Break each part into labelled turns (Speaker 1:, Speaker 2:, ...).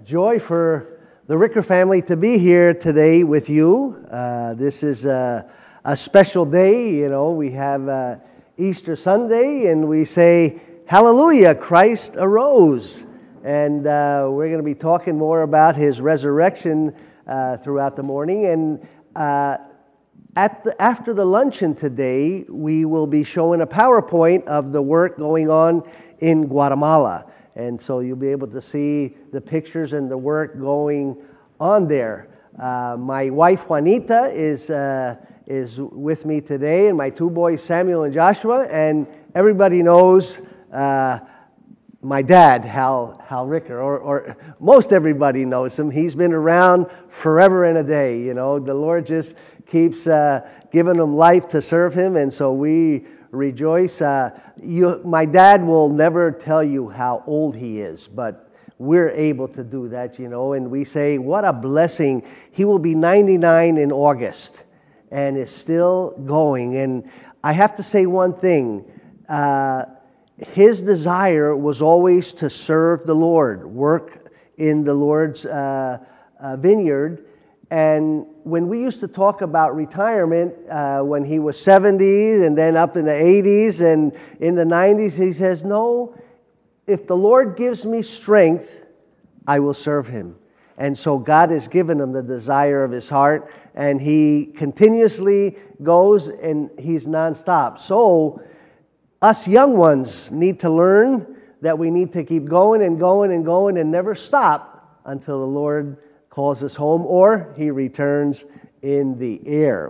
Speaker 1: joy for the Ricker family to be here today with you. This is a special day. You know, we have Easter Sunday, and we say, Hallelujah, Christ arose. And we're going to be talking more about His resurrection throughout the morning. And after the luncheon today, we will be showing a PowerPoint of the work going on in Guatemala. And so you'll be able to see the pictures and the work going on there. My wife Juanita is with me today, and my two boys Samuel and Joshua. And everybody knows my dad, Hal Ricker, or most everybody knows him. He's been around forever and a day. You know, the Lord just keeps giving him life to serve Him, and so we rejoice. My dad will never tell you how old he is, but we're able to do that, you know, and we say, what a blessing. He will be 99 in August and is still going. And I have to say one thing. His desire was always to serve the Lord, work in the Lord's vineyard. And when we used to talk about retirement, when he was 70 and then up in the 80s and in the 90s, he says, no, if the Lord gives me strength, I will serve Him. And so God has given him the desire of his heart, and he continuously goes, and he's nonstop. So us young ones need to learn that we need to keep going and going and going and never stop until the Lord calls us home or He returns in the air.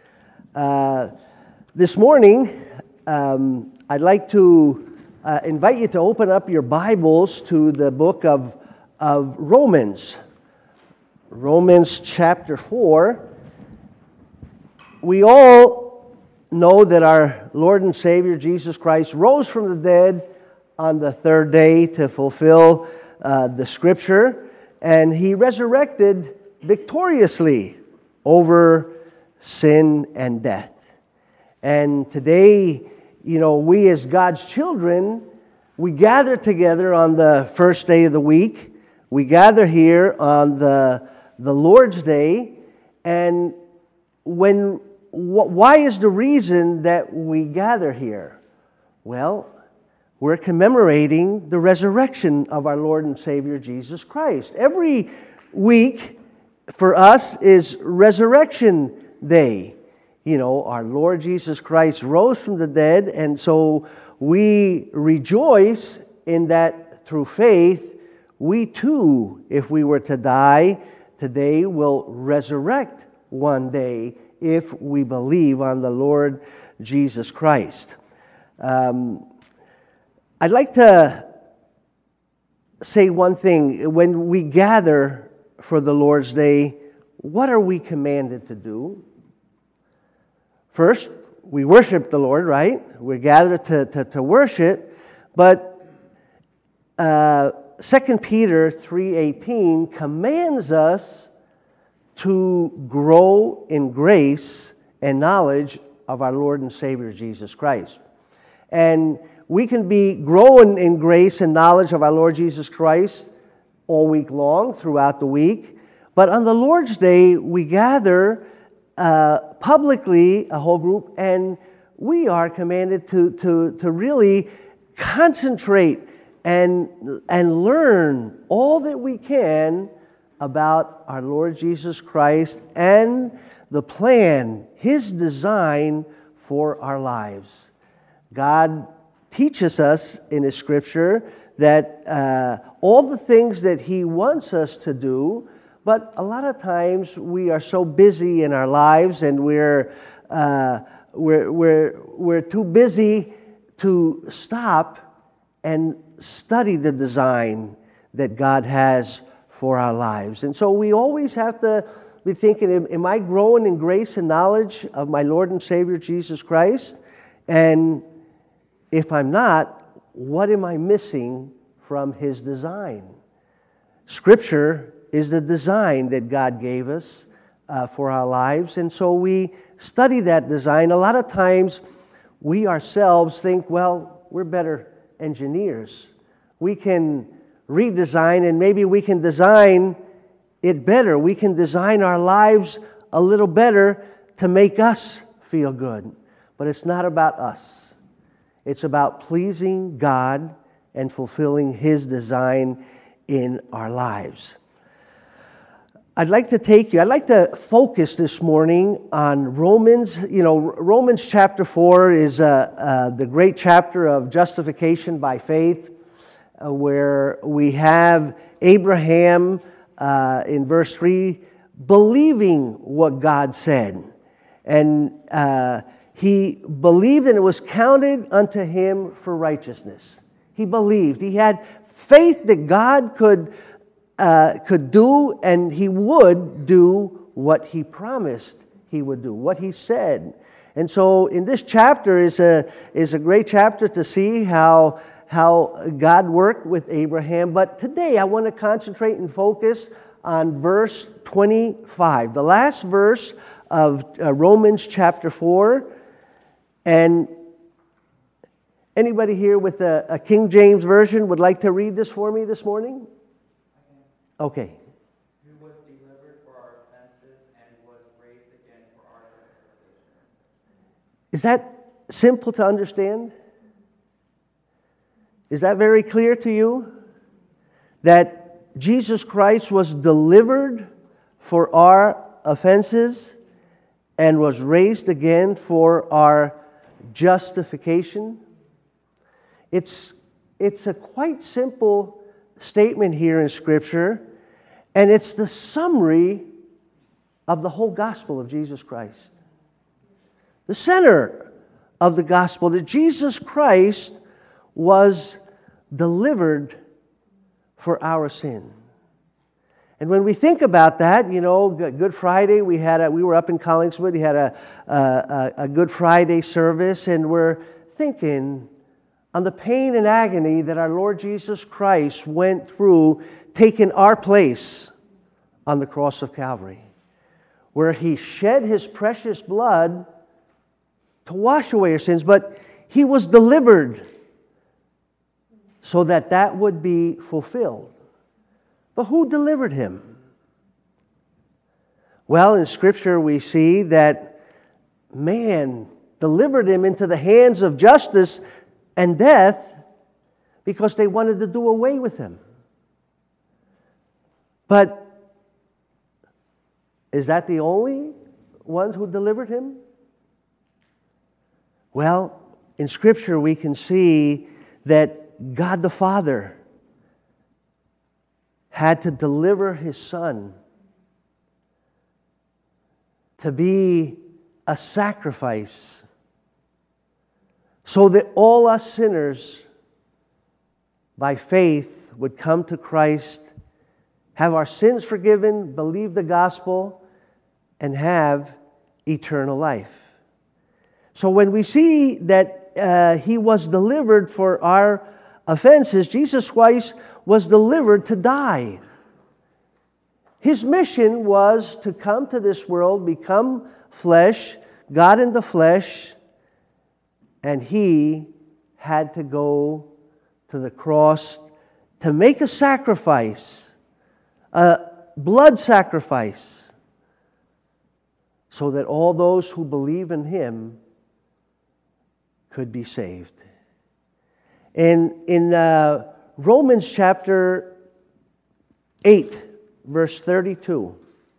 Speaker 1: This morning, I'd like to invite you to open up your Bibles to the book of Romans. Romans chapter 4. We all know that our Lord and Savior Jesus Christ rose from the dead on the third day to fulfill the Scripture. And He resurrected victoriously over sin and death. And today, you know, we as God's children, we gather together on the first day of the week. We gather here on the Lord's Day. And why is the reason that we gather here? Well, we're commemorating the resurrection of our Lord and Savior Jesus Christ. Every week for us is Resurrection Day. You know, our Lord Jesus Christ rose from the dead, and so we rejoice in that through faith. We too, if we were to die today, will resurrect one day if we believe on the Lord Jesus Christ. I'd like to say one thing. When we gather for the Lord's Day, what are we commanded to do? First, we worship the Lord, right? We gather to worship. But 2 Peter 3:18 commands us to grow in grace and knowledge of our Lord and Savior Jesus Christ. And we can be growing in grace and knowledge of our Lord Jesus Christ all week long, throughout the week. But on the Lord's Day, we gather publicly, a whole group, and we are commanded to really concentrate and learn all that we can about our Lord Jesus Christ and the plan, His design for our lives. God teaches us in His Scripture that all the things that He wants us to do, but a lot of times we are so busy in our lives, and we're too busy to stop and study the design that God has for our lives. And so we always have to be thinking, am I growing in grace and knowledge of my Lord and Savior Jesus Christ? And if I'm not, what am I missing from His design? Scripture is the design that God gave us for our lives, and so we study that design. A lot of times we ourselves think, well, we're better engineers. We can redesign, and maybe we can design it better. We can design our lives a little better to make us feel good. But it's not about us. It's about pleasing God and fulfilling His design in our lives. I'd like to focus this morning on Romans. Romans chapter 4 is the great chapter of justification by faith, where we have Abraham in verse 3 believing what God said. And he believed, and it was counted unto him for righteousness. He believed. He had faith that God could do, and He would do what He promised He would do, what He said. And so in this chapter is a great chapter to see how God worked with Abraham. But today I want to concentrate and focus on verse 25, the last verse of Romans chapter 4. And anybody here with a King James Version would like to read this for me this morning? Okay.
Speaker 2: Who was delivered for our offenses and was raised again for our justification.
Speaker 1: Is that simple to understand? Is that very clear to you? That Jesus Christ was delivered for our offenses and was raised again for our justification? It's a quite simple statement here in Scripture, and it's the summary of the whole gospel of Jesus Christ. The center of the gospel, that Jesus Christ was delivered for our sin. And when we think about that, Good Friday, we were up in Collingswood, we had a Good Friday service, and we're thinking on the pain and agony that our Lord Jesus Christ went through, taking our place on the cross of Calvary, where He shed His precious blood to wash away our sins, but He was delivered so that would be fulfilled. But who delivered Him? Well, in Scripture we see that man delivered Him into the hands of justice and death because they wanted to do away with Him. But is that the only one who delivered Him? Well, in Scripture we can see that God the Father had to deliver His Son to be a sacrifice so that all us sinners by faith would come to Christ, have our sins forgiven, believe the gospel, and have eternal life. So when we see that He was delivered for our offenses, Jesus Christ was delivered to die. His mission was to come to this world, become flesh, God in the flesh, and He had to go to the cross to make a sacrifice, a blood sacrifice, so that all those who believe in Him could be saved. And in Romans chapter 8, verse 32.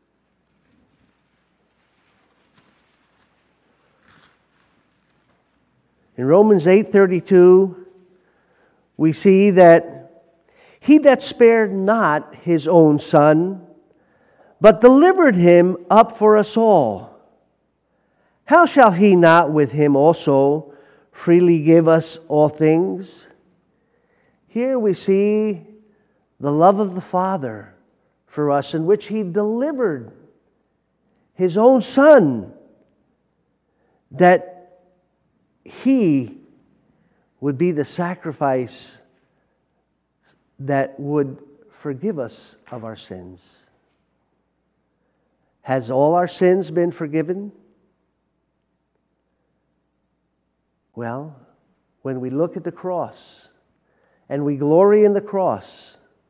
Speaker 1: In Romans 8:32, we see that He that spared not His own Son, but delivered Him up for us all, how shall He not with Him also freely give us all things? Here we see the love of the Father for us, in which He delivered His own Son, that He would be the sacrifice that would forgive us of our sins. Has all our sins been forgiven? Well, when we look at the cross and we glory in the cross,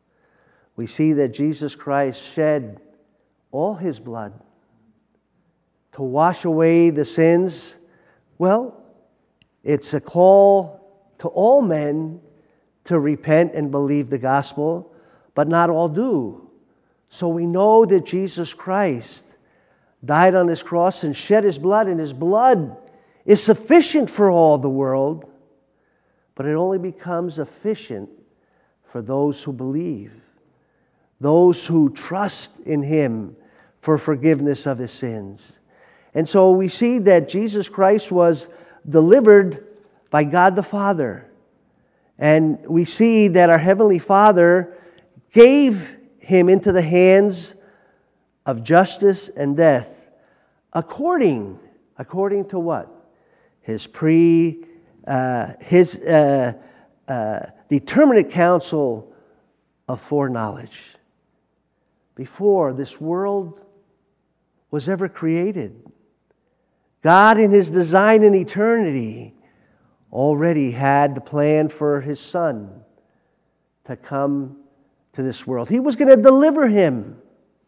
Speaker 1: we see that Jesus Christ shed all His blood to wash away the sins. Well, it's a call to all men to repent and believe the gospel, but not all do. So we know that Jesus Christ died on His cross and shed His blood, and His blood is sufficient for all the world, but it only becomes efficient for those who believe, those who trust in Him for forgiveness of His sins. And so we see that Jesus Christ was delivered by God the Father. And we see that our Heavenly Father gave Him into the hands of justice and death according to what? His determinate counsel of foreknowledge. Before this world was ever created, God in His design in eternity already had the plan for His Son to come to this world. He was going to deliver Him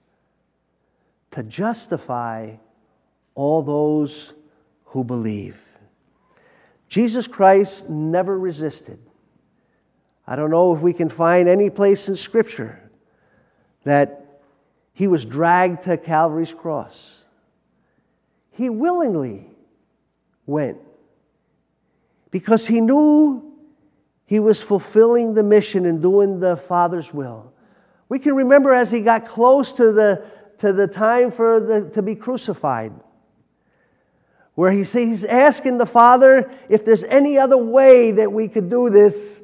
Speaker 1: to justify all those who believe. Jesus Christ never resisted. I don't know if we can find any place in Scripture that He was dragged to Calvary's cross. He willingly went because He knew He was fulfilling the mission and doing the Father's will. We can remember as He got close to the time to be crucified, where He's asking the Father, if there's any other way that we could do this,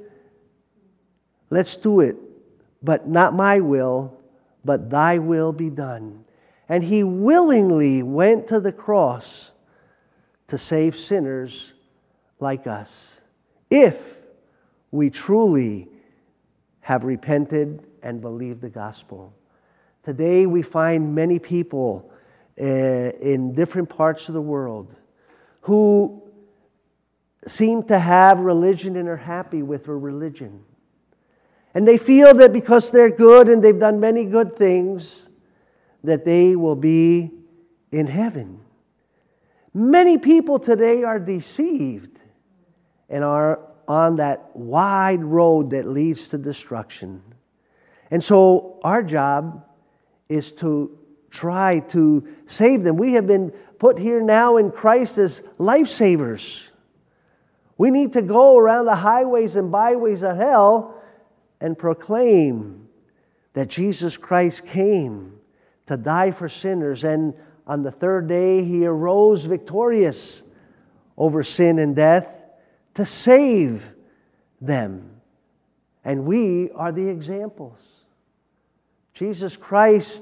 Speaker 1: let's do it. But not my will, but Thy will be done. And He willingly went to the cross to save sinners like us, if we truly have repented and believed the gospel. Today we find many people in different parts of the world who seem to have religion and are happy with their religion. And they feel that because they're good and they've done many good things, that they will be in heaven. Many people today are deceived and are on that wide road that leads to destruction. And so our job is to try to save them. We have been put here now in Christ as lifesavers. We need to go around the highways and byways of hell and proclaim that Jesus Christ came to die for sinners, and on the third day He arose victorious over sin and death to save them. And we are the examples. Jesus Christ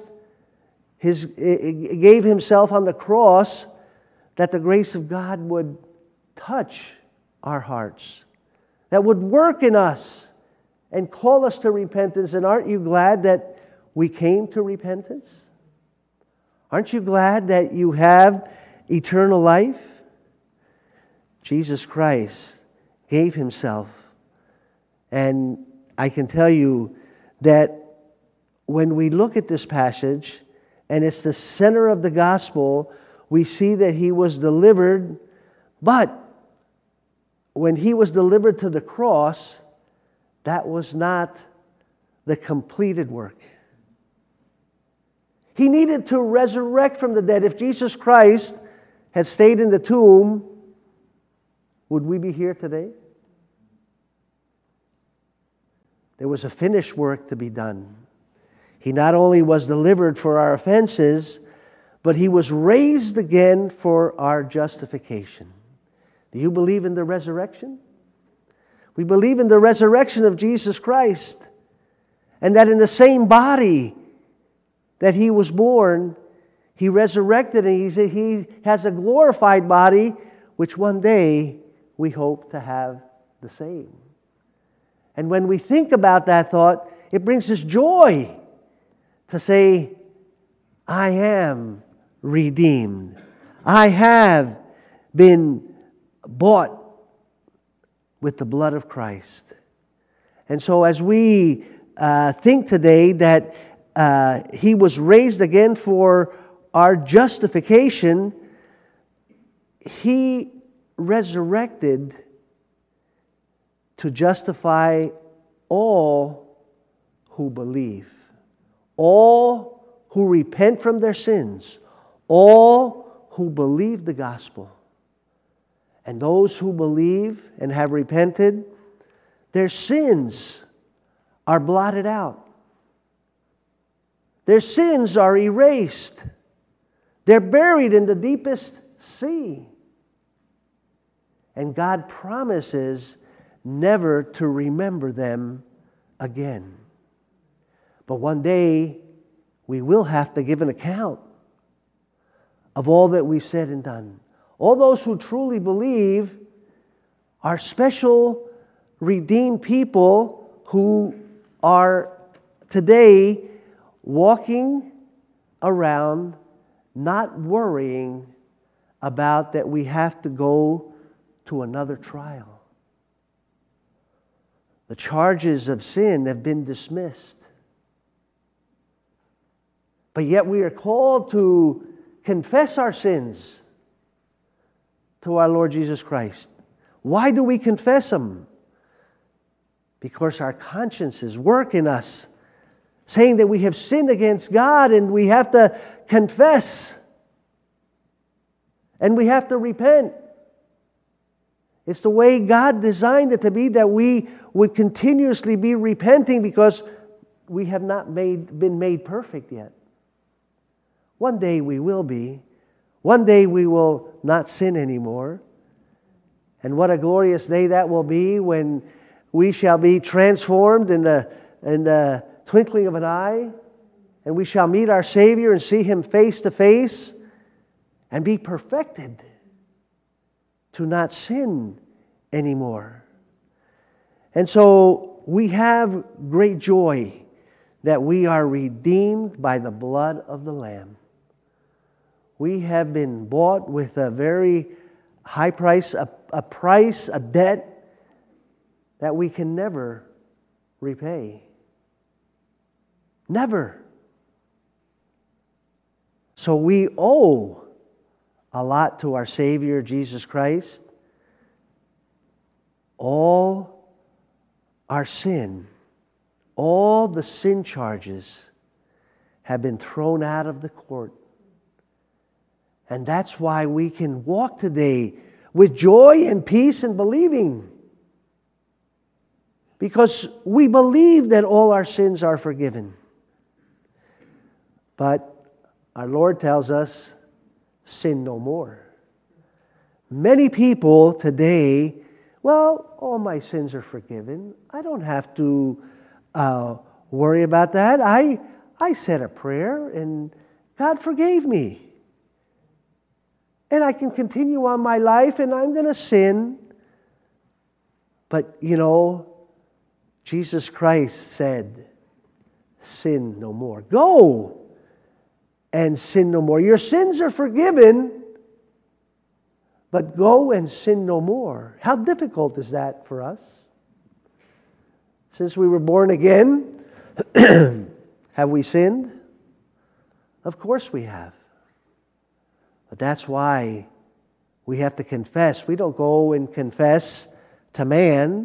Speaker 1: gave Himself on the cross that the grace of God would touch our hearts, that would work in us and call us to repentance. And aren't you glad that we came to repentance? Aren't you glad that you have eternal life? Jesus Christ gave Himself. And I can tell you that when we look at this passage, and it's the center of the gospel, we see that He was delivered, but when He was delivered to the cross, that was not the completed work. He needed to resurrect from the dead. If Jesus Christ had stayed in the tomb, would we be here today? There was a finished work to be done. He not only was delivered for our offenses, but He was raised again for our justification. Do you believe in the resurrection? We believe in the resurrection of Jesus Christ, and that in the same body that He was born, He resurrected, and He has a glorified body, which one day we hope to have the same. And when we think about that thought, it brings us joy to say, I am redeemed. I have been bought with the blood of Christ. And so as we think today that He was raised again for our justification, He resurrected to justify all who believe, all who repent from their sins, all who believe the gospel. And those who believe and have repented, their sins are blotted out. Their sins are erased. They're buried in the deepest sea. And God promises never to remember them again. But one day, we will have to give an account of all that we've said and done. All those who truly believe are special, redeemed people who are today walking around not worrying about that we have to go to another trial. The charges of sin have been dismissed. But yet we are called to confess our sins to our Lord Jesus Christ. Why do we confess them? Because our consciences work in us, saying that we have sinned against God and we have to confess. And we have to repent. It's the way God designed it to be, that we would continuously be repenting because we have not been made perfect yet. One day we will be. One day we will not sin anymore. And what a glorious day that will be when we shall be transformed in the twinkling of an eye, and we shall meet our Savior and see Him face to face and be perfected to not sin anymore. And so we have great joy that we are redeemed by the blood of the Lamb. We have been bought with a very high price, a debt that we can never repay. Never. So we owe a lot to our Savior, Jesus Christ. All our sin, all the sin charges have been thrown out of the court. And that's why we can walk today with joy and peace and believing. Because we believe that all our sins are forgiven. But our Lord tells us, sin no more. Many people today, well, all my sins are forgiven. I don't have to worry about that. I said a prayer and God forgave me. And I can continue on my life and I'm going to sin. But, Jesus Christ said, sin no more. Go and sin no more. Your sins are forgiven, but go and sin no more. How difficult is that for us? Since we were born again, have we sinned? Of course we have. But that's why we have to confess. We don't go and confess to man.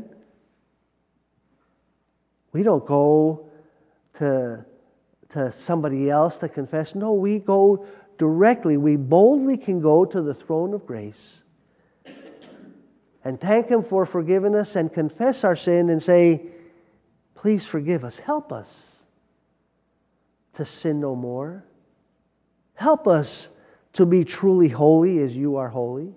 Speaker 1: We don't go to somebody else to confess. No, we go directly. We boldly can go to the throne of grace and thank Him for forgiving us and confess our sin and say, please forgive us. Help us to sin no more. Help us to be truly holy as you are holy.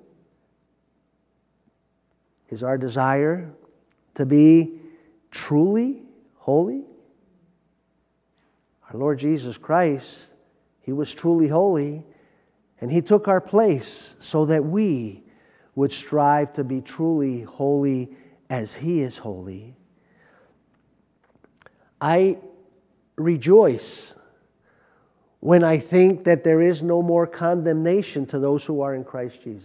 Speaker 1: Is our desire to be truly holy? Our Lord Jesus Christ, He was truly holy, and He took our place so that we would strive to be truly holy as He is holy. I rejoice when I think that there is no more condemnation to those who are in Christ Jesus.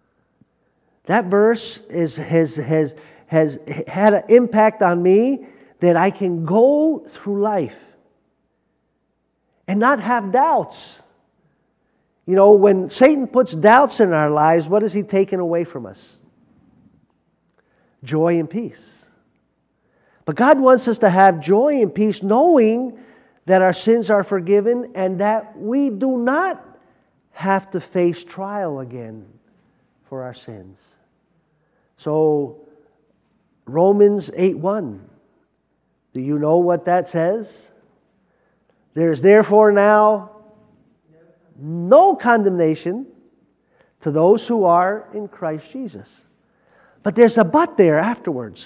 Speaker 1: That verse has had an impact on me that I can go through life and not have doubts. You know, when Satan puts doubts in our lives, what is he taking away from us? Joy and peace. But God wants us to have joy and peace knowing that our sins are forgiven and that we do not have to face trial again for our sins. So, Romans 8:1. Do you know what that says? There is therefore now no condemnation to those who are in Christ Jesus. But there's a but there afterwards.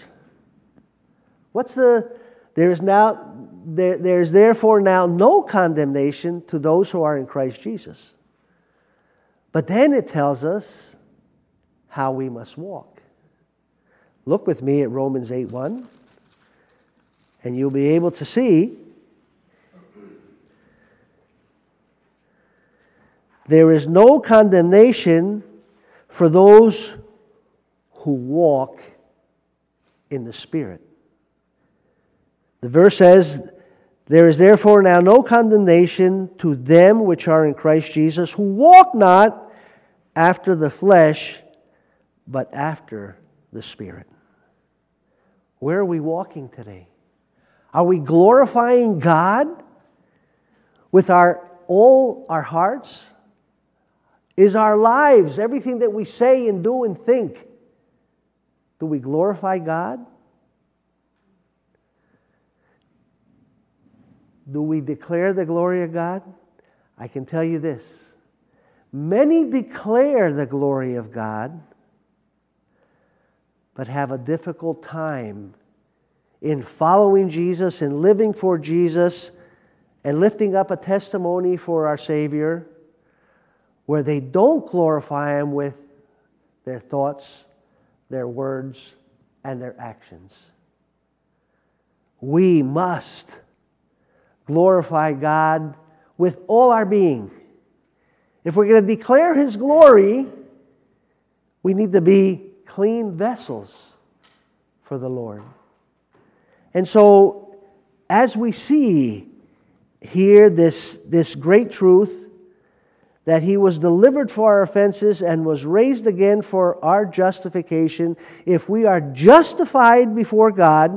Speaker 1: There's therefore now no condemnation to those who are in Christ Jesus. But then it tells us how we must walk. Look with me at Romans 8:1, and you'll be able to see there is no condemnation for those who walk in the Spirit. The verse says, there is therefore now no condemnation to them which are in Christ Jesus, who walk not after the flesh, but after the Spirit. Where are we walking today? Are we glorifying God with all our hearts? Is our lives, everything that we say and do and think, do we glorify God? Do we declare the glory of God? I can tell you this. Many declare the glory of God, but have a difficult time in following Jesus and living for Jesus and lifting up a testimony for our Savior, where they don't glorify Him with their thoughts, their words, and their actions. We must glorify God with all our being. If we're going to declare His glory, we need to be clean vessels for the Lord. And so, as we see here this great truth, that He was delivered for our offenses and was raised again for our justification. If we are justified before God,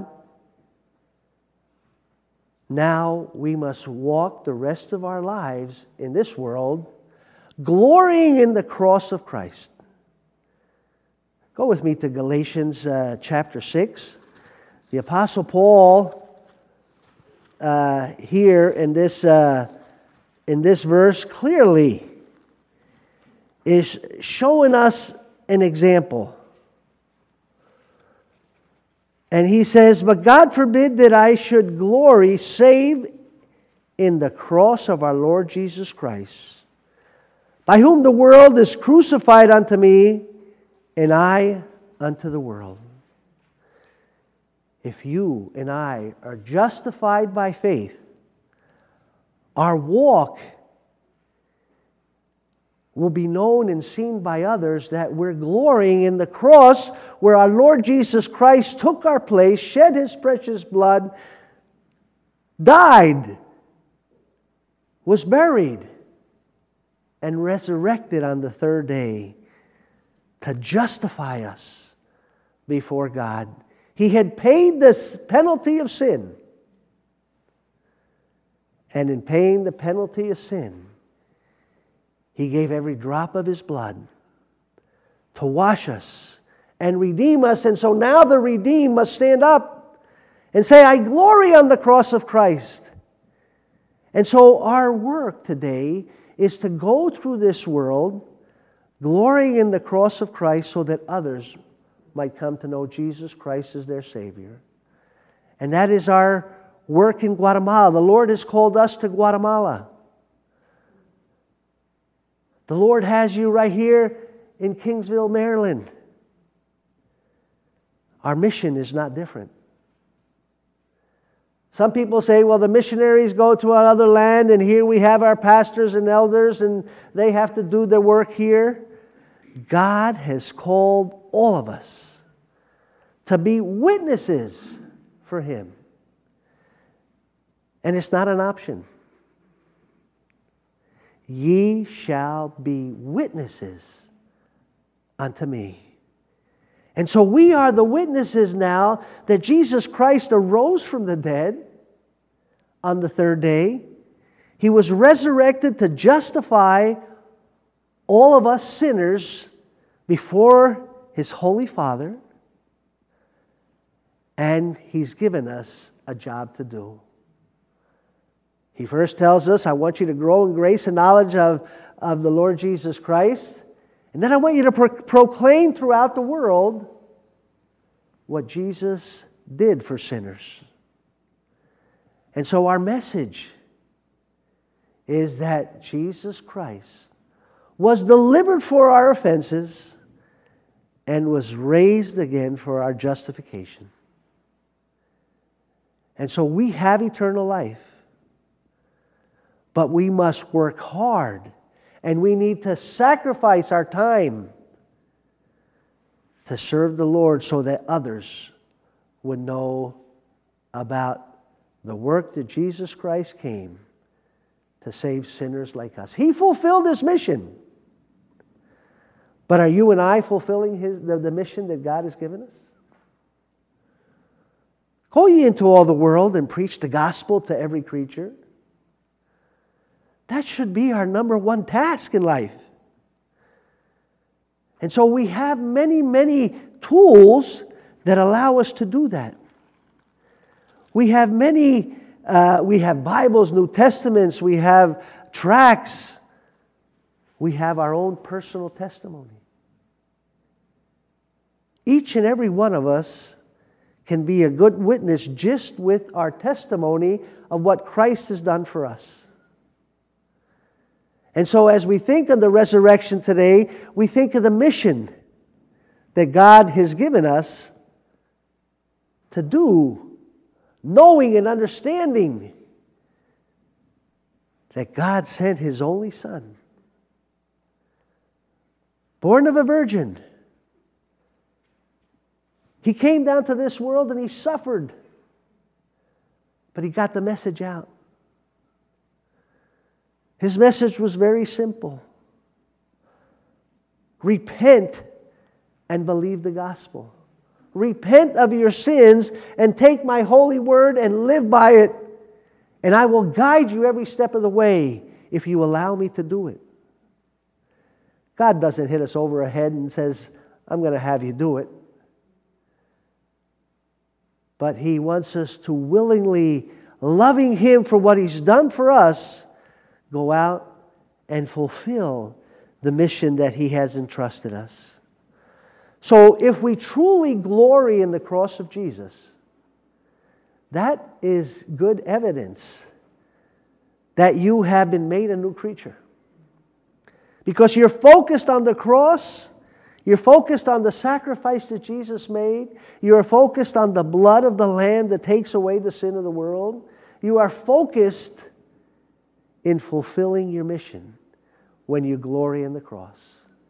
Speaker 1: now we must walk the rest of our lives in this world, glorying in the cross of Christ. Go with me to Galatians chapter 6. The Apostle Paul, here in this verse, clearly is showing us an example. And he says, but God forbid that I should glory save in the cross of our Lord Jesus Christ, by whom the world is crucified unto me, and I unto the world. If you and I are justified by faith, our walk will be known and seen by others that we're glorying in the cross where our Lord Jesus Christ took our place, shed His precious blood, died, was buried, and resurrected on the third day to justify us before God. He had paid the penalty of sin. And in paying the penalty of sin, He gave every drop of His blood to wash us and redeem us. And so now the redeemed must stand up and say, I glory on the cross of Christ. And so our work today is to go through this world glorying in the cross of Christ so that others might come to know Jesus Christ as their Savior. And that is our work in Guatemala. The Lord has called us to Guatemala. The Lord has you right here in Kingsville, Maryland. Our mission is not different. Some people say, well, the missionaries go to another land and here we have our pastors and elders and they have to do their work here. God has called all of us to be witnesses for Him. And it's not an option. Ye shall be witnesses unto me. And so we are the witnesses now that Jesus Christ arose from the dead on the third day. He was resurrected to justify all of us sinners before His Holy Father. And He's given us a job to do. He first tells us, I want you to grow in grace and knowledge of the Lord Jesus Christ. And then I want you to proclaim throughout the world what Jesus did for sinners. And so our message is that Jesus Christ was delivered for our offenses and was raised again for our justification. And so we have eternal life. But we must work hard. And we need to sacrifice our time to serve the Lord so that others would know about the work that Jesus Christ came to save sinners like us. He fulfilled His mission. But are you and I fulfilling the mission that God has given us? Go ye into all the world and preach the gospel to every creature. That should be our number one task in life. And so we have many, many tools that allow us to do that. We have we have Bibles, New Testaments, we have tracts, we have our own personal testimony. Each and every one of us can be a good witness just with our testimony of what Christ has done for us. And so as we think of the resurrection today, we think of the mission that God has given us to do, knowing and understanding that God sent His only Son, born of a virgin. He came down to this world and He suffered, but He got the message out. His message was very simple. Repent and believe the gospel. Repent of your sins and take my holy word and live by it. And I will guide you every step of the way if you allow me to do it. God doesn't hit us over the head and says, I'm going to have you do it. But He wants us to willingly, loving Him for what He's done for us, go out and fulfill the mission that He has entrusted us. So if we truly glory in the cross of Jesus, that is good evidence that you have been made a new creature. Because you're focused on the cross, you're focused on the sacrifice that Jesus made, you're focused on the blood of the Lamb that takes away the sin of the world, you are focused in fulfilling your mission when you glory in the cross.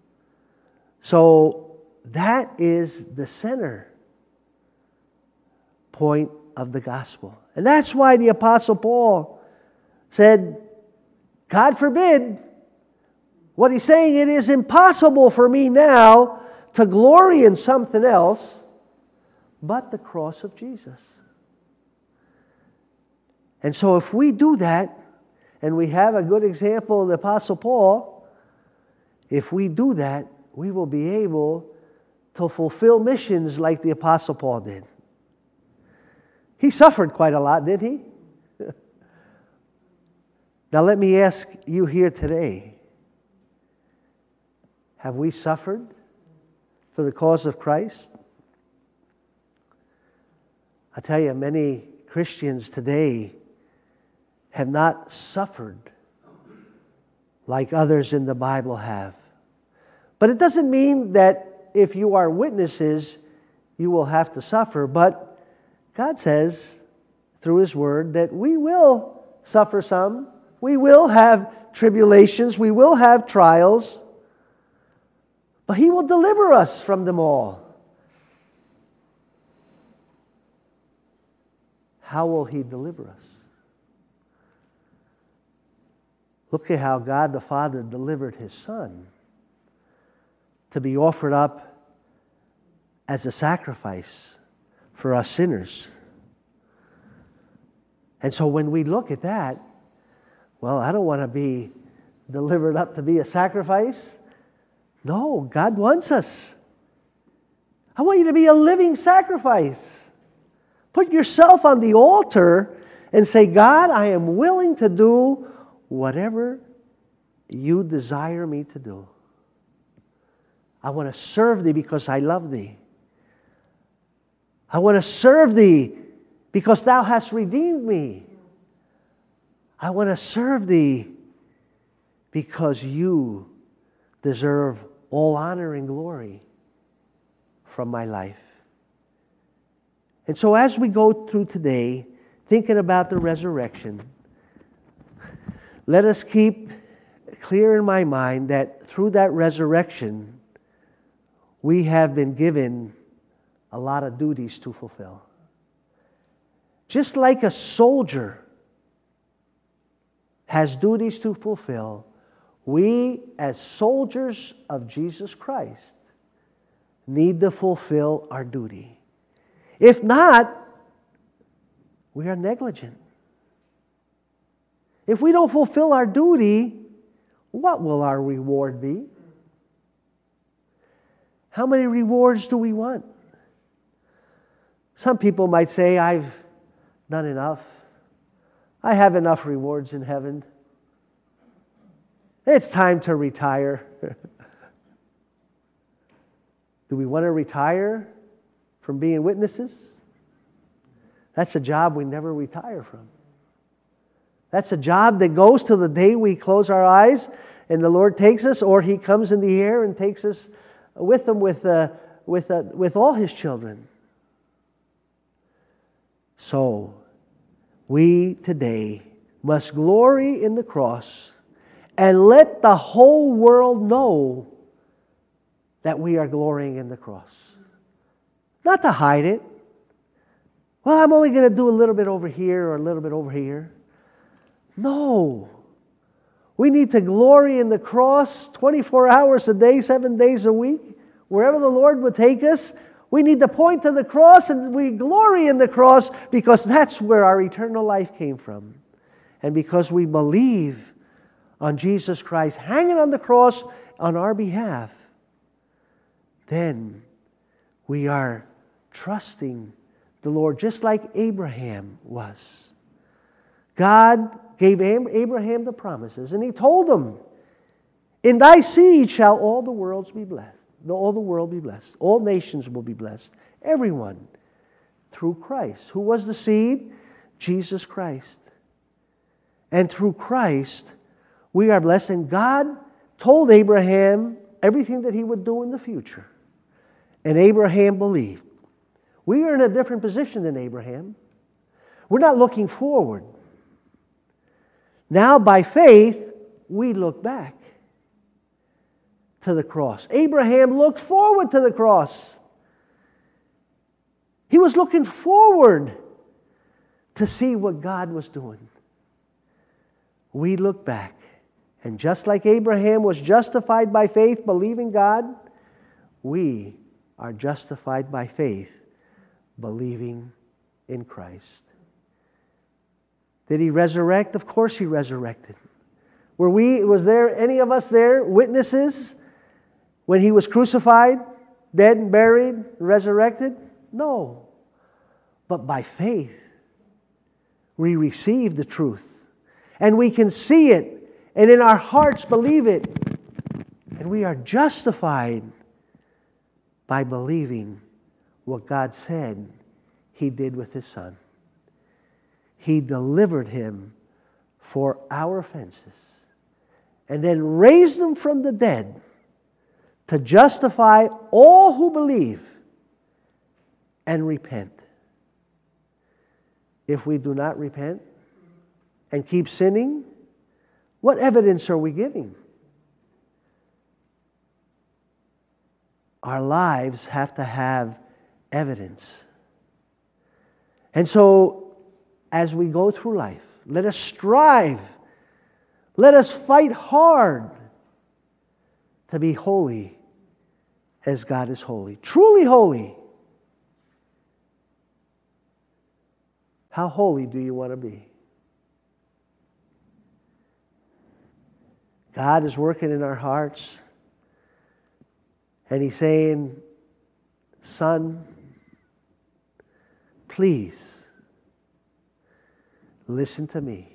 Speaker 1: So that is the center point of the gospel. And that's why the Apostle Paul said, God forbid. What he's saying, it is impossible for me now to glory in something else but the cross of Jesus. And so if we do that, and we have a good example of the Apostle Paul, if we do that, we will be able to fulfill missions like the Apostle Paul did. He suffered quite a lot, didn't he? Now let me ask you here today, have we suffered for the cause of Christ? I tell you, many Christians today have not suffered like others in the Bible have. But it doesn't mean that if you are witnesses, you will have to suffer. But God says through His Word that we will suffer some. We will have tribulations. We will have trials. But He will deliver us from them all. How will He deliver us? Look at how God the Father delivered His Son to be offered up as a sacrifice for us sinners. And so when we look at that, well, I don't want to be delivered up to be a sacrifice. No, God wants us. I want you to be a living sacrifice. Put yourself on the altar and say, God, I am willing to do whatever you desire me to do. I want to serve Thee because I love Thee. I want to serve Thee because Thou hast redeemed me. I want to serve Thee because You deserve all honor and glory from my life. And so as we go through today, thinking about the resurrection, let us keep clear in my mind that through that resurrection, we have been given a lot of duties to fulfill. Just like a soldier has duties to fulfill, we as soldiers of Jesus Christ need to fulfill our duty. If not, we are negligent. If we don't fulfill our duty, what will our reward be? How many rewards do we want? Some people might say, I've done enough. I have enough rewards in heaven. It's time to retire. Do we want to retire from being witnesses? That's a job we never retire from. That's a job that goes till the day we close our eyes and the Lord takes us, or He comes in the air and takes us with Him with all His children. So, we today must glory in the cross and let the whole world know that we are glorying in the cross. Not to hide it. Well, I'm only going to do a little bit over here or a little bit over here. No. We need to glory in the cross 24 hours a day, 7 days a week. Wherever the Lord would take us, we need to point to the cross, and we glory in the cross because that's where our eternal life came from. And because we believe on Jesus Christ hanging on the cross on our behalf, then we are trusting the Lord just like Abraham was. God gave Abraham the promises, and He told him, in thy seed shall all the worlds be blessed. All the world be blessed. All nations will be blessed. Everyone through Christ. Who was the seed? Jesus Christ. And through Christ, we are blessed. And God told Abraham everything that he would do in the future. And Abraham believed. We are in a different position than Abraham. We're not looking forward. Now, by faith, we look back to the cross. Abraham looked forward to the cross. He was looking forward to see what God was doing. We look back. And just like Abraham was justified by faith, believing God, we are justified by faith, believing in Christ. Did He resurrect? Of course He resurrected. Was there any of us there, witnesses, when He was crucified, dead and buried, resurrected? No. But by faith, we receive the truth. And we can see it, and in our hearts believe it. And we are justified by believing what God said He did with His Son. He delivered Him for our offenses and then raised Him from the dead to justify all who believe and repent. If we do not repent and keep sinning, what evidence are we giving? Our lives have to have evidence. And so, as we go through life, let us strive Let us fight hard to be holy as God is holy. Truly holy. How holy do you want to be? God is working in our hearts. And He's saying, son, please, listen to me.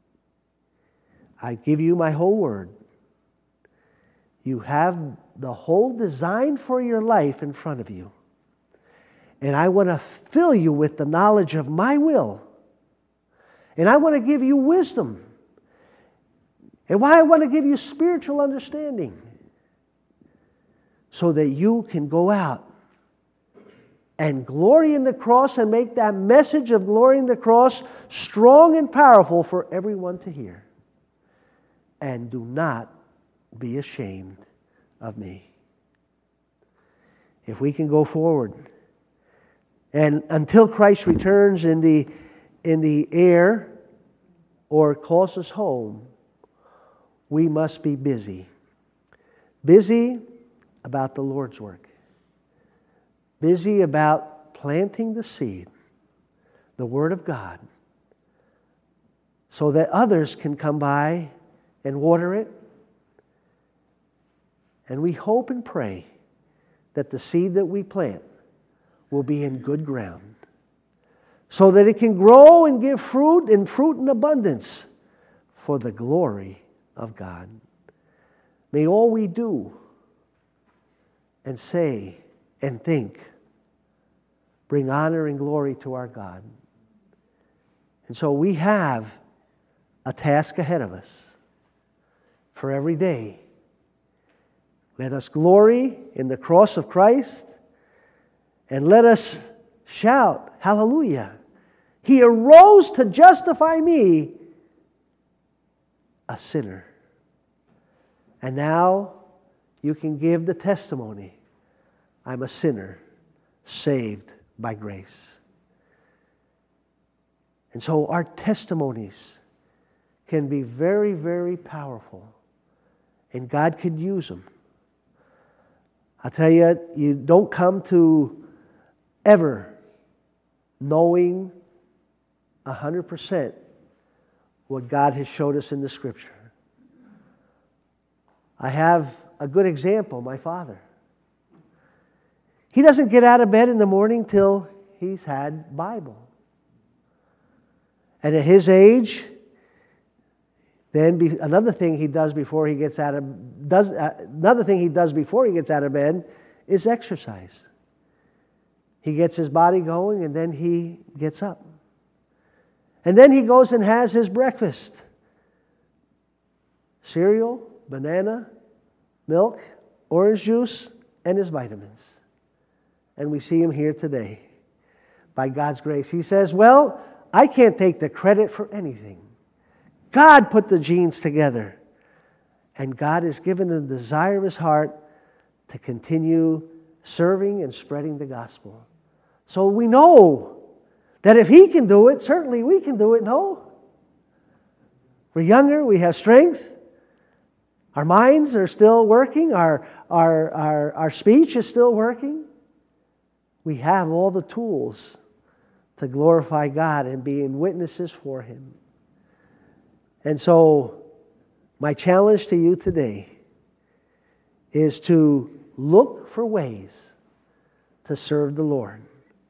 Speaker 1: I give you my whole word. You have the whole design for your life in front of you. And I want to fill you with the knowledge of my will. And I want to give you wisdom. And why I want to give you spiritual understanding. So that you can go out and glory in the cross and make that message of glory in the cross strong and powerful for everyone to hear. And do not be ashamed of me. If we can go forward, and until Christ returns in the air or calls us home, we must be busy. Busy about the Lord's work. Busy about planting the seed, the Word of God, so that others can come by and water it. And we hope and pray that the seed that we plant will be in good ground, so that it can grow and give fruit and fruit in abundance for the glory of God. May all we do and say and think bring honor and glory to our God. And so we have a task ahead of us for every day. Let us glory in the cross of Christ, and let us shout, hallelujah. He arose to justify me, a sinner. And now you can give the testimony, I'm a sinner saved by grace. And so our testimonies can be very, very powerful, and God could use them. I'll tell you, you don't come to ever knowing 100% what God has showed us in the Scripture. I have a good example, my father. He doesn't get out of bed in the morning till he's had Bible. And at his age, then another thing he does before he gets out of bed is exercise. He gets his body going, and then he gets up. And then he goes and has his breakfast. Cereal, banana, milk, orange juice, and his vitamins. And we see him here today. By God's grace. He says, well, I can't take the credit for anything. God put the genes together. And God has given him the desire of his heart to continue serving and spreading the gospel. So we know that if he can do it, certainly we can do it, no? We're younger, we have strength. Our minds are still working. Our speech is still working. We have all the tools to glorify God and being witnesses for Him. And so, my challenge to you today is to look for ways to serve the Lord.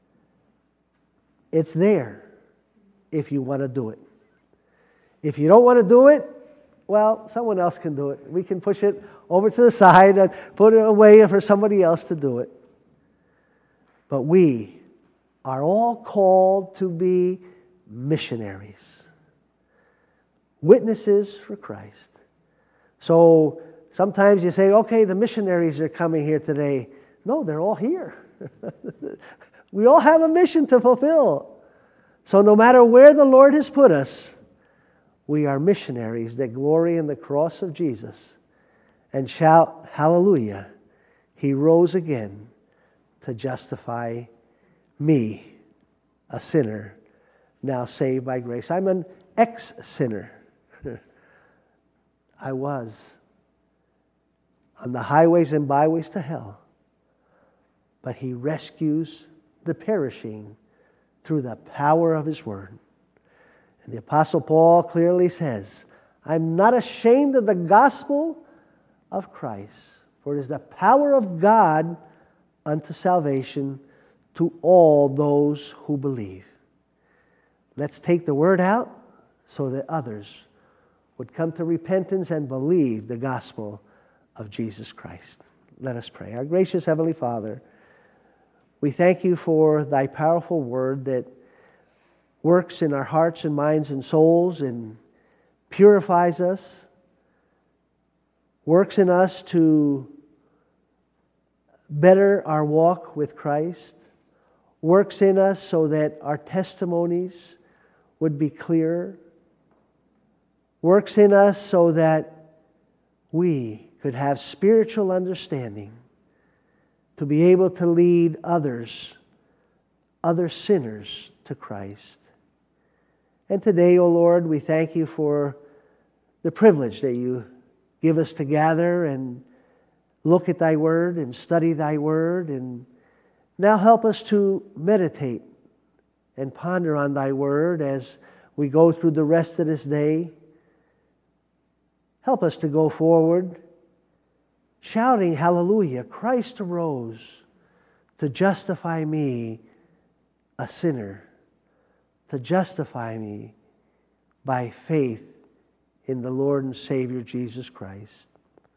Speaker 1: It's there if you want to do it. If you don't want to do it, well, someone else can do it. We can push it over to the side and put it away for somebody else to do it. But we are all called to be missionaries, witnesses for Christ. So sometimes you say, okay, the missionaries are coming here today. No, they're all here. We all have a mission to fulfill. So no matter where the Lord has put us, we are missionaries that glory in the cross of Jesus and shout, hallelujah, He rose again to justify me, a sinner, now saved by grace. I'm an ex-sinner. I was on the highways and byways to hell, but he rescues the perishing through the power of his word. And the Apostle Paul clearly says, I'm not ashamed of the gospel of Christ, for it is the power of God unto salvation to all those who believe. Let's take the word out so that others would come to repentance and believe the gospel of Jesus Christ. Let us pray. Our gracious Heavenly Father, we thank you for thy powerful word that works in our hearts and minds and souls and purifies us, works in us to better our walk with Christ, works in us so that our testimonies would be clearer, works in us so that we could have spiritual understanding to be able to lead other sinners to Christ. And today, O Lord, we thank you for the privilege that you give us to gather and look at thy word and study thy word. And now help us to meditate and ponder on thy word as we go through the rest of this day. Help us to go forward shouting, hallelujah, Christ arose to justify me, a sinner, to justify me by faith in the Lord and Savior Jesus Christ.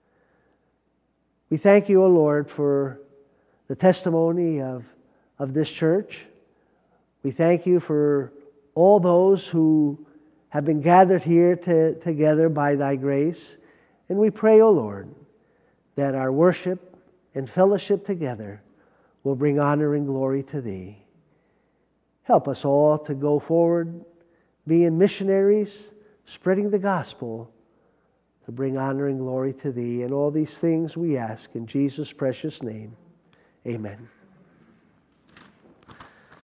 Speaker 1: We thank you, O Lord, for the testimony of this church. We thank you for all those who have been gathered here together by thy grace. And we pray, O Lord, that our worship and fellowship together will bring honor and glory to thee. Help us all to go forward, being missionaries, spreading the gospel, to bring honor and glory to thee. And all these things we ask in Jesus' precious name. Amen.